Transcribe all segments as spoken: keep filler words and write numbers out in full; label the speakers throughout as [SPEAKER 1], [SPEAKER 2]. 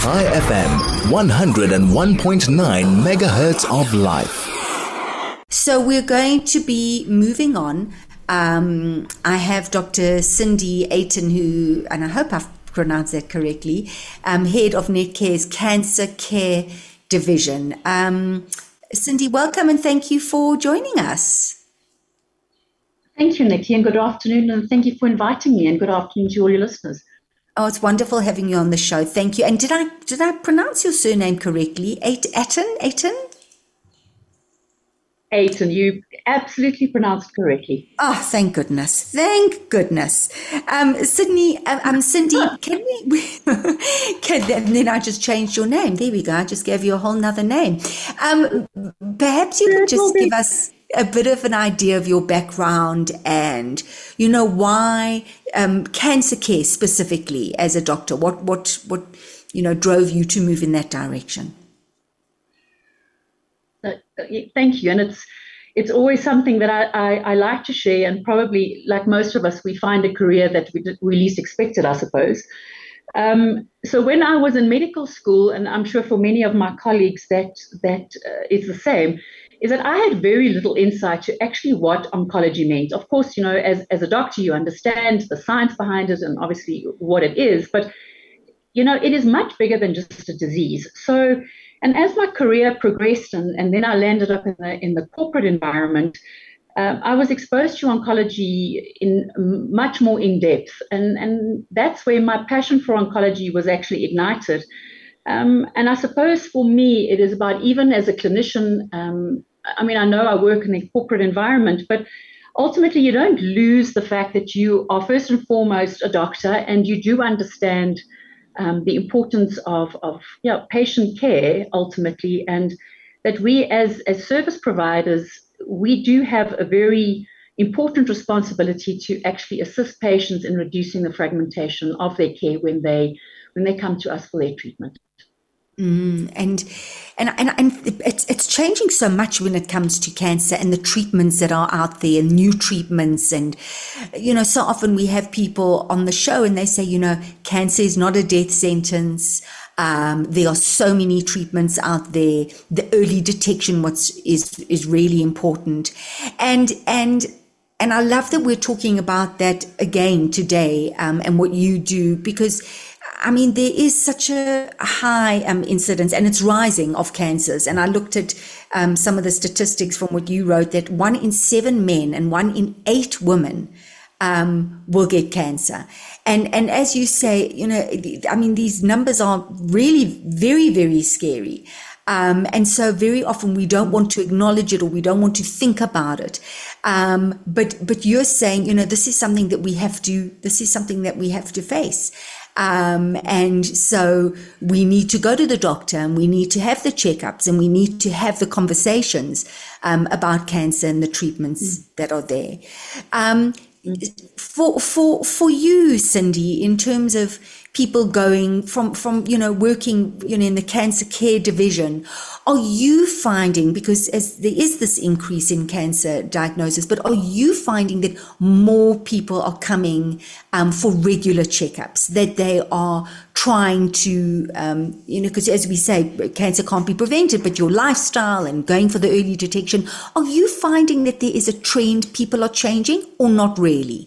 [SPEAKER 1] Chai F M, one oh one point nine megahertz of life.
[SPEAKER 2] So we're going to be moving on. Um, I have Doctor Cindy Ayton, who, and I hope I've pronounced that correctly, um, head of Netcare's Cancer Care Division. Um, Cindy, welcome and thank you for joining us.
[SPEAKER 3] Thank you, Nikki, and good afternoon, and thank you for inviting me, and good afternoon to all your listeners.
[SPEAKER 2] Oh, it's wonderful having you on the show. Thank you. And did I did I pronounce your surname correctly? Ayton? Ayton?
[SPEAKER 3] Ayton, you absolutely pronounced correctly.
[SPEAKER 2] Oh, thank goodness. Thank goodness. Um, Sydney, um, um, Cindy, can we, can, and then I just changed your name. There we go. I just gave you a whole nother name. Um, perhaps you could just give us a bit of an idea of your background and, you know, why um, cancer care specifically as a doctor. What, what, what, you know, drove you to move in that direction?
[SPEAKER 3] Thank you. And it's it's always something that I, I, I like to share, and probably like most of us, we find a career that we, we least expected, I suppose. Um, so when I was in medical school, and I'm sure for many of my colleagues that that uh, is the same, is that I had very little insight to actually what oncology meant. Of course, you know, as, as a doctor, you understand the science behind it and obviously what it is, but, you know, it is much bigger than just a disease. So, and as my career progressed and, and then I landed up in the, in the corporate environment, um, I was exposed to oncology in much more in depth. And, and that's where my passion for oncology was actually ignited. Um, and I suppose for me, it is about, even as a clinician, um, I mean, I know I work in a corporate environment, but ultimately you don't lose the fact that you are first and foremost a doctor and you do understand um, the importance of, of you know, patient care ultimately, and that we as, as service providers, we do have a very important responsibility to actually assist patients in reducing the fragmentation of their care when they when they come to us for their treatment.
[SPEAKER 2] Mm, and and and and it's it's changing so much when it comes to cancer and the treatments that are out there, and new treatments. And you know, so often we have people on the show and they say, you know, cancer is not a death sentence. Um, there are so many treatments out there. The early detection, what's is is really important. And and and I love that we're talking about that again today, um, and what you do, because I mean, there is such a high um, incidence, and it's rising, of cancers. And I looked at um, some of the statistics from what you wrote, that one in seven men and one in eight women um, will get cancer. And and as you say, you know, I mean, these numbers are really very, very scary. Um, and so very often we don't want to acknowledge it, or we don't want to think about it. Um, but but you're saying, you know, this is something that we have to, this is something that we have to face. Um, and so we need to go to the doctor, and we need to have the checkups, and we need to have the conversations um, about cancer and the treatments mm. that are there. Um, for for for you, Cindy, in terms of people going from from you know working you know in the cancer care division, are you finding, because as there is this increase in cancer diagnosis, but are you finding that more people are coming um, for regular checkups, that they are trying to um, you know because as we say, cancer can't be prevented, but your lifestyle and going for the early detection, are you finding that there is a trend, people are changing, or not really?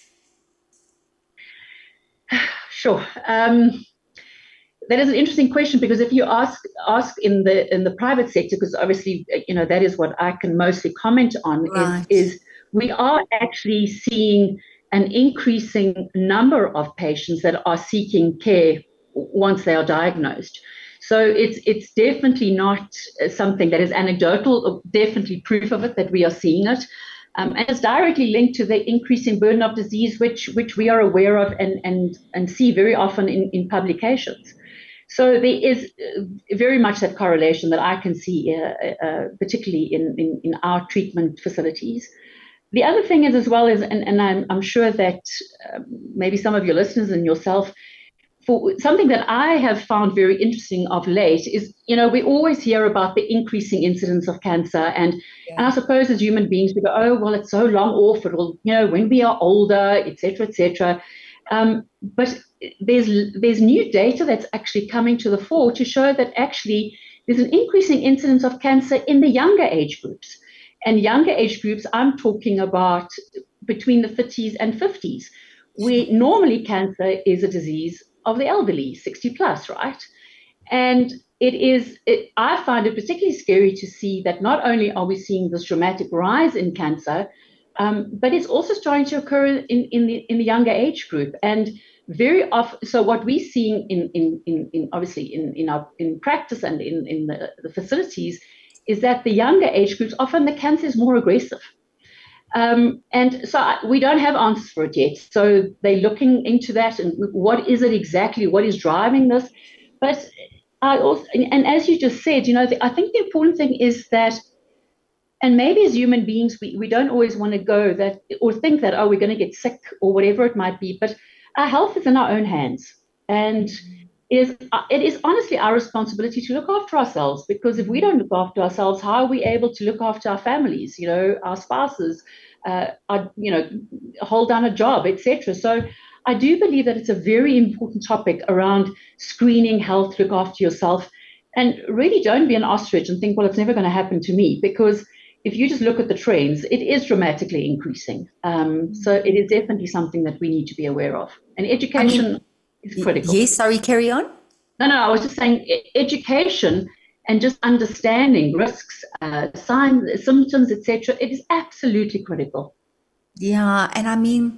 [SPEAKER 3] Sure. Um, that is an interesting question, because if you ask ask in the in the private sector, because obviously you know that is what I can mostly comment on, right. is, is we are actually seeing an increasing number of patients that are seeking care once they are diagnosed. So it's it's definitely not something that is anecdotal, definitely proof of it that we are seeing it. Um, and it's directly linked to the increasing burden of disease, which which we are aware of and and and see very often in, in publications. So there is very much that correlation that I can see, uh, uh, particularly in, in, in our treatment facilities. The other thing is as well is, and, and I'm, I'm sure that uh, maybe some of your listeners and yourself, for something that I have found very interesting of late is, you know, we always hear about the increasing incidence of cancer. And, yeah. and I suppose as human beings, we go, oh, well, it's so long off. It will, you know, when we are older, et cetera, et cetera. Um, but there's there's new data that's actually coming to the fore to show that actually there's an increasing incidence of cancer in the younger age groups. And younger age groups, I'm talking about between the thirties and fifties, where normally cancer is a disease of the elderly, sixty plus, right? And it is, it, I find it particularly scary to see that not only are we seeing this dramatic rise in cancer, um, but it's also starting to occur in, in, the, in the younger age group. And very often, so what we're seeing in, in, in, in obviously in, in, our, in practice and in, in the, the facilities is that the younger age groups, often the cancer is more aggressive. Um, and so I, we don't have answers for it yet. So they're looking into that and what is it exactly, what is driving this? But I also, and, and as you just said, you know, the, I think the important thing is that, and maybe as human beings, we, we don't always want to go that or think that, oh, we're going to get sick or whatever it might be, but our health is in our own hands. And it is, it is honestly our responsibility to look after ourselves, because if we don't look after ourselves, how are we able to look after our families, you know, our spouses, uh, our, you know, hold down a job, et cetera. So I do believe that it's a very important topic around screening health, look after yourself, and really don't be an ostrich and think, well, it's never going to happen to me, because if you just look at the trends, it is dramatically increasing. Um, so it is definitely something that we need to be aware of. And education I mean, is critical.
[SPEAKER 2] Yes, sorry, carry on.
[SPEAKER 3] No, no, I was just saying education and just understanding risks, uh, signs, symptoms, et cetera. It is absolutely critical.
[SPEAKER 2] Yeah, and I mean,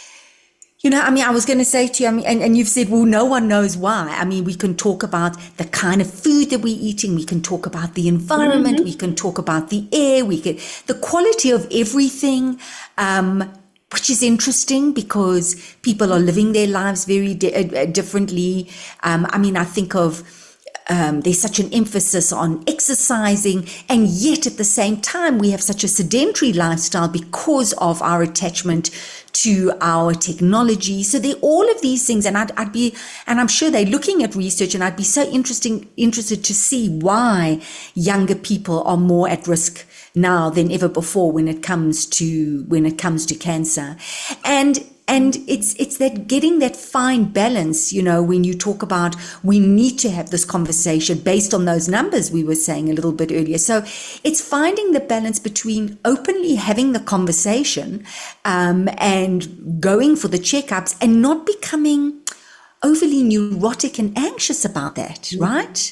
[SPEAKER 2] you know, I mean, I was going to say to you, I mean, and, and you've said, well, no one knows why. I mean, we can talk about the kind of food that we're eating. We can talk about the environment. Mm-hmm. We can talk about the air. We can, the quality of everything, um, which is interesting because people are living their lives very di- uh, differently. Um, I mean, I think of, Um, there's such an emphasis on exercising, and yet at the same time we have such a sedentary lifestyle because of our attachment to our technology. So there are all of these things, and I'd, I'd be, and I'm sure they're looking at research, and I'd be so interesting interested to see why younger people are more at risk now than ever before when it comes to when it comes to cancer. And And it's it's that getting that fine balance, you know, when you talk about we need to have this conversation based on those numbers we were saying a little bit earlier. So it's finding the balance between openly having the conversation um, and going for the checkups and not becoming overly neurotic and anxious about that, right?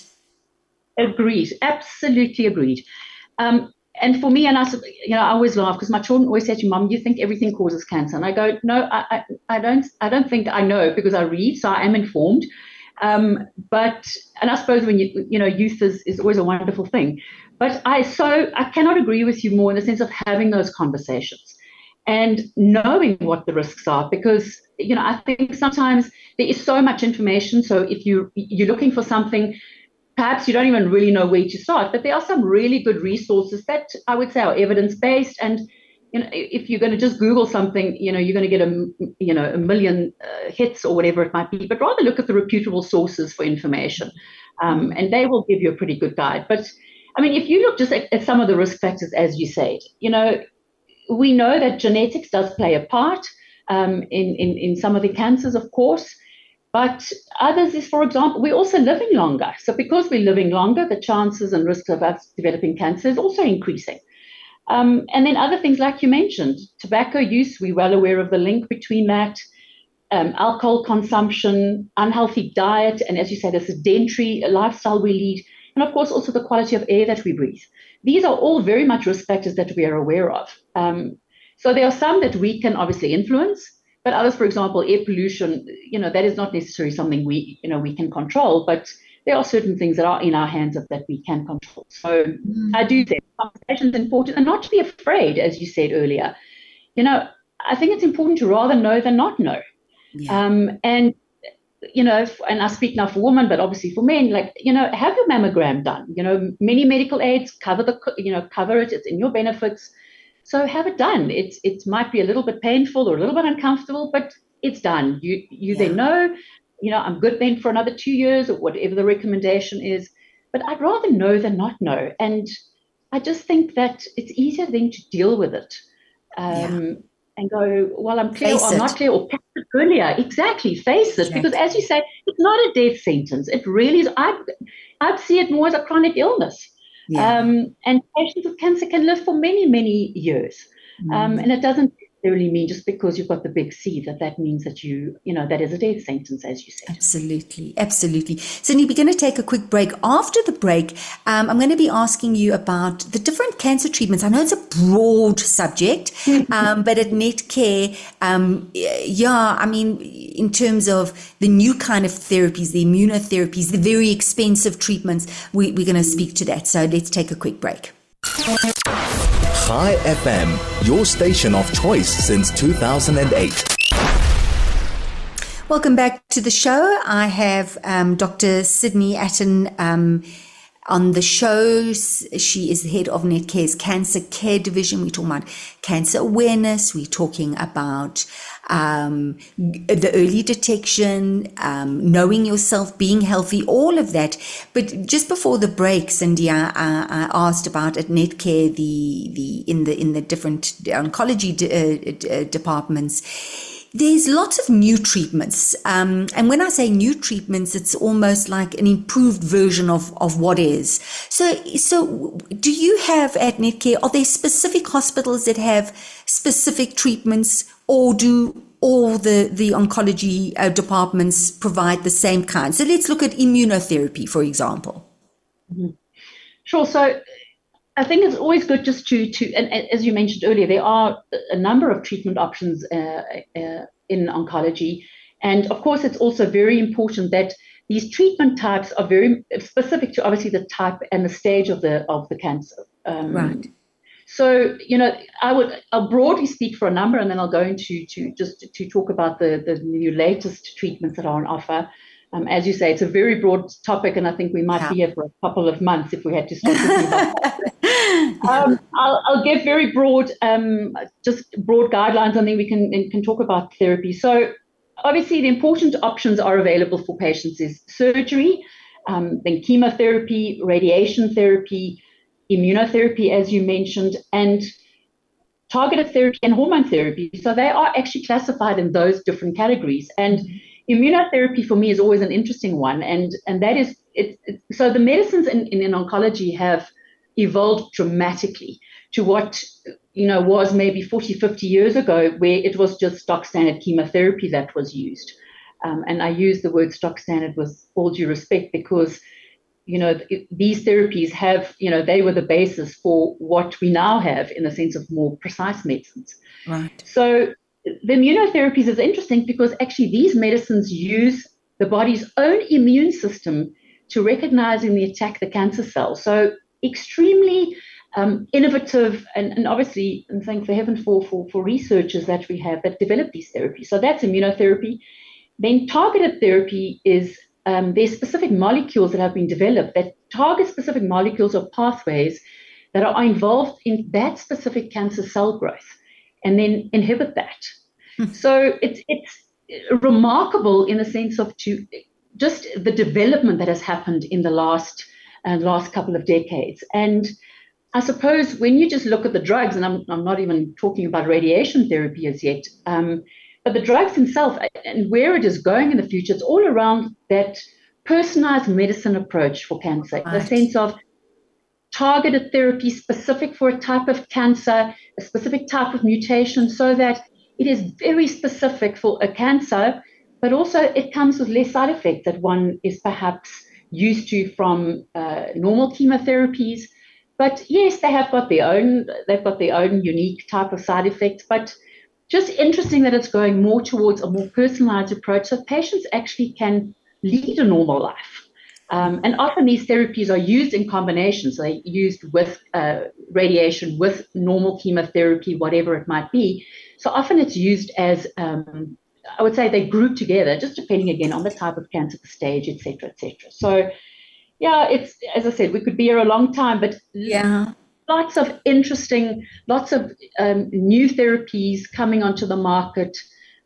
[SPEAKER 3] Agreed. Absolutely agreed. Um, And for me, and I, you know, I always laugh because my children always say to me, Mum, you think everything causes cancer? And I go, no, I, I, I don't. I don't think I know because I read, so I am informed. Um, but and I suppose when you, you know, youth is, is always a wonderful thing. But I so I cannot agree with you more in the sense of having those conversations and knowing what the risks are, because you know I think sometimes there is so much information. So if you you're looking for something, perhaps you don't even really know where to start, but there are some really good resources that I would say are evidence-based. And you know, if you're going to just Google something, you know, you're going to get a you know a million uh, hits or whatever it might be. But rather look at the reputable sources for information, um, and they will give you a pretty good guide. But I mean, if you look just at, at some of the risk factors, as you said, you know, we know that genetics does play a part um, in, in in some of the cancers, of course. But others is, for example, we're also living longer. So because we're living longer, the chances and risks of us developing cancer is also increasing. Um, and then other things like you mentioned, tobacco use, we're well aware of the link between that, um, alcohol consumption, unhealthy diet, and as you said, a sedentary lifestyle we lead, and of course also the quality of air that we breathe. These are all very much risk factors that we are aware of. Um, so there are some that we can obviously influence, but others, for example, air pollution, you know, that is not necessarily something we, you know, we can control, but there are certain things that are in our hands of that we can control. So mm. I do think conversation is important, and not to be afraid, as you said earlier. You know, I think it's important to rather know than not know. Yeah. Um, and, you know, and I speak now for women, but obviously for men, like, you know, have your mammogram done. You know, many medical aids cover the, you know, cover it. It's in your benefits. So have it done. It's it might be a little bit painful or a little bit uncomfortable, but it's done. You you yeah. then know, you know, I'm good then for another two years or whatever the recommendation is. But I'd rather know than not know. And I just think that it's easier then to deal with it um, yeah. and go, well, I'm clear
[SPEAKER 2] Face
[SPEAKER 3] or I'm
[SPEAKER 2] it.
[SPEAKER 3] not clear, or it earlier. Exactly. Face it. Exactly. Because as you say, it's not a death sentence. It really is. I I see it more as a chronic illness. Yeah. Um, and patients with cancer can live for many, many years. Mm. Um, and it doesn't necessarily mean just because you've got the big C that that means that you, you know, that is a death sentence, as you said.
[SPEAKER 2] Absolutely. Absolutely. Cindy, we're going to take a quick break. After the break, um, I'm going to be asking you about the different cancer treatments. I know it's a broad subject, um, but at Netcare, um, yeah, I mean, in terms of the new kind of therapies, the immunotherapies, the very expensive treatments, we, we're going to speak to that. So let's take a quick break.
[SPEAKER 1] Chai F M, your station of choice since two thousand eight.
[SPEAKER 2] Welcome back to the show. I have um, Doctor Sydney Atten um, on the show. She is the head of Netcare's Cancer Care Division. We're talking about cancer awareness. We're talking about um, the early detection, um, knowing yourself, being healthy, all of that. But just before the break, Cindy, I, I asked about at Netcare the the in the in the different oncology de, uh, departments. There's lots of new treatments. Um, and when I say new treatments, it's almost like an improved version of, of what is. So, so do you have at Netcare, are there specific hospitals that have specific treatments, or do all the, the oncology uh, departments provide the same kind? So let's look at immunotherapy, for example.
[SPEAKER 3] Mm-hmm. Sure. So I think it's always good just to, to and, and as you mentioned earlier, there are a number of treatment options uh, uh, in oncology. And of course, it's also very important that these treatment types are very specific to obviously the type and the stage of the of the cancer. Um,
[SPEAKER 2] right.
[SPEAKER 3] So, you know, I would I'll broadly speak for a number, and then I'll go into to just to, to talk about the, the new latest treatments that are on offer. Um, as you say, it's a very broad topic, and I think we might yeah. be here for a couple of months if we had to start talking about that. um, I'll, I'll give very broad, um, just broad guidelines, and then we can can talk about therapy. So, obviously, the important options are available for patients is surgery, um, then chemotherapy, radiation therapy, immunotherapy, as you mentioned, and targeted therapy and hormone therapy. So they are actually classified in those different categories. And immunotherapy for me is always an interesting one. And, and that is, it, it, so the medicines in, in, in oncology have evolved dramatically to what, you know, was maybe forty, fifty years ago, where it was just stock standard chemotherapy that was used. Um, and I use the word stock standard with all due respect because, you know, th- these therapies have, you know, they were the basis for what we now have in the sense of more precise medicines.
[SPEAKER 2] Right.
[SPEAKER 3] So the immunotherapies is interesting because actually these medicines use the body's own immune system to recognize and attack the cancer cells. So extremely um, innovative and, and obviously, and thank the heaven for, for, for researchers that we have that develop these therapies. So that's immunotherapy. Then targeted therapy is Um, there's specific molecules that have been developed that target specific molecules or pathways that are involved in that specific cancer cell growth and then inhibit that. Mm. So it's it's remarkable in the sense of to just the development that has happened in the last uh, last couple of decades. And I suppose when you just look at the drugs, and I'm I'm not even talking about radiation therapy as yet, um, but the drugs themselves and where it is going in the future, it's all around that personalized medicine approach for cancer, right. The sense of targeted therapy specific for a type of cancer, a specific type of mutation, so that it is very specific for a cancer, but also it comes with less side effects that one is perhaps used to from uh, normal chemotherapies. But yes, they have got their own, they've got their own unique type of side effects, but just interesting that it's going more towards a more personalized approach so patients actually can lead a normal life. Um, and often these therapies are used in combination. So they're used with uh, radiation, with normal chemotherapy, whatever it might be. So often it's used as, um, I would say they group together, just depending again on the type of cancer, the stage, et cetera, et cetera. So yeah, it's, as I said, we could be here a long time, but
[SPEAKER 2] yeah.
[SPEAKER 3] Lots of interesting, lots of um, new therapies coming onto the market.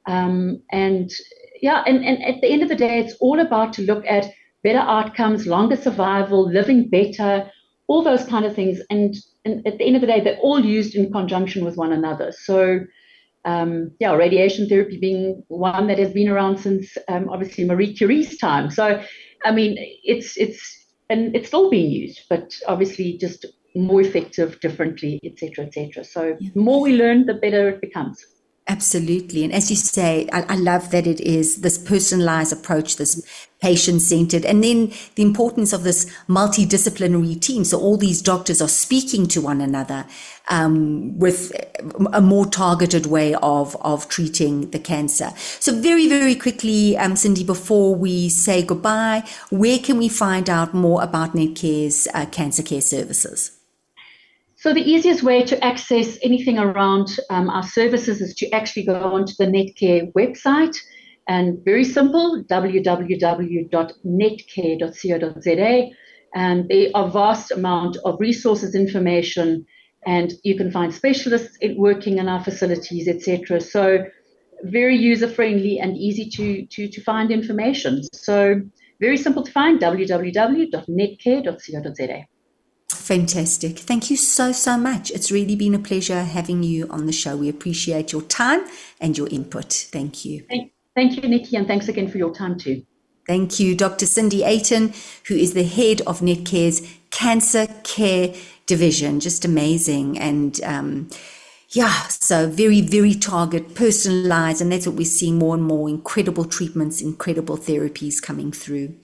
[SPEAKER 3] Um, and yeah, and, and at the end of the day, it's all about to look at better outcomes, longer survival, living better, all those kind of things. And, and at the end of the day, they're all used in conjunction with one another. So Um, yeah, radiation therapy being one that has been around since um, obviously Marie Curie's time. So, I mean, it's it's and it's still being used, but obviously just more effective, differently, et cetera, et cetera. So,
[SPEAKER 2] Yeah.
[SPEAKER 3] the more we learn, the better it becomes.
[SPEAKER 2] Absolutely. And as you say, I, I love that it is this personalized approach, this patient centered, and then the importance of this multidisciplinary team. So all these doctors are speaking to one another um, with a more targeted way of, of treating the cancer. So very, very quickly, um, Cindy, before we say goodbye, where can we find out more about Netcare's uh, cancer care services?
[SPEAKER 3] So the easiest way to access anything around um, our services is to actually go onto the Netcare website, and very simple, w w w dot netcare dot co dot z a. And there are vast amount of resources, information, and you can find specialists working in our facilities, et cetera. So very user-friendly and easy to, to, to find information. So very simple to find, w w w dot netcare dot co dot z a.
[SPEAKER 2] Fantastic. Thank you so, so much. It's really been a pleasure having you on the show. We appreciate your time and your input. Thank you.
[SPEAKER 3] Thank, thank you, Nikki, and thanks again for your time too.
[SPEAKER 2] Thank you, Doctor Cindy Ayton, who is the head of Netcare's Cancer Care Division. Just amazing. And um, yeah, so very, very target, personalized, and that's what we're seeing more and more, incredible treatments, incredible therapies coming through.